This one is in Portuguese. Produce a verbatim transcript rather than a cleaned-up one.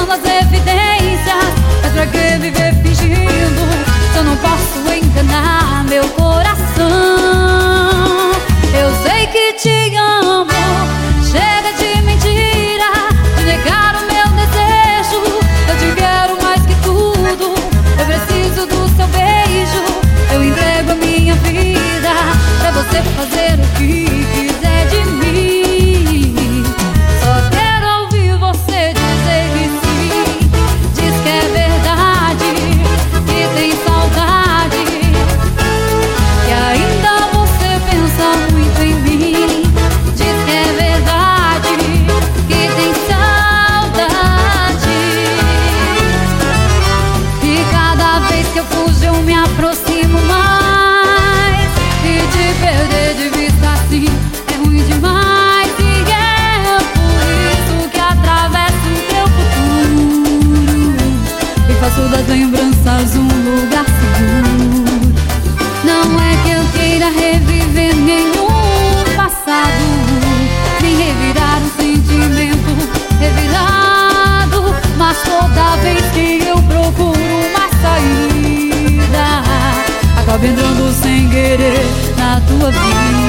pelas evidências. Mas pra que viver fingindo se eu não posso enganar meu coração? Eu sei que te amo, chega de mentira, de negar o meu desejo. Eu te quero mais que tudo, eu preciso do seu beijo. Eu entrego a minha vida pra você fazer o que quiser de mim. Só quero ouvir você dizer que sim. Diz que é verdade, que tem saudade, que ainda você pensa muito em mim. Diz que é verdade, que tem saudade, e cada vez que eu fujo eu me aproximo mais. E te perder de vista assim é ruim demais. E é por isso que atravesso o teu futuro e faço das lembranças um lugar seguro. Não é que eu queira reviver nenhum passado, nem revirar um sentimento revirado, mas toda vez que eu procuro uma saída, acabo entrando sem querer na tua vida.